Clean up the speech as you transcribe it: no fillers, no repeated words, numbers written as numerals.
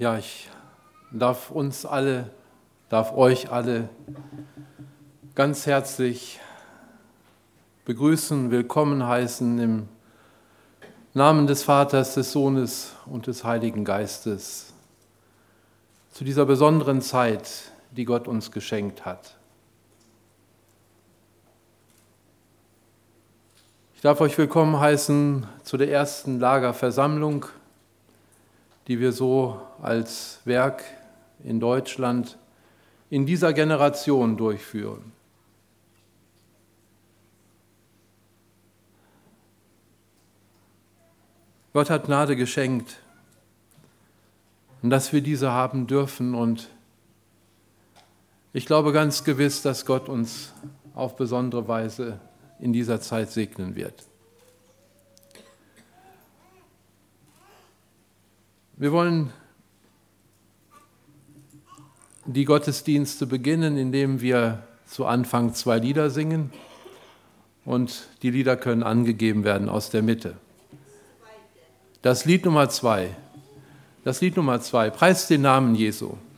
Ja, ich darf euch alle ganz herzlich begrüßen, willkommen heißen im Namen des Vaters, des Sohnes und des Heiligen Geistes zu dieser besonderen Zeit, die Gott uns geschenkt hat. Ich darf euch willkommen heißen zu der ersten Lagerversammlung, die wir so als Werk in Deutschland in dieser Generation durchführen. Gott hat Gnade geschenkt, dass wir diese haben dürfen, und ich glaube ganz gewiss, dass Gott uns auf besondere Weise in dieser Zeit segnen wird. Wir wollen die Gottesdienste beginnen, indem wir zu Anfang 2 Lieder singen, und die Lieder können angegeben werden aus der Mitte. Das Lied Nummer 2, preist den Namen Jesu.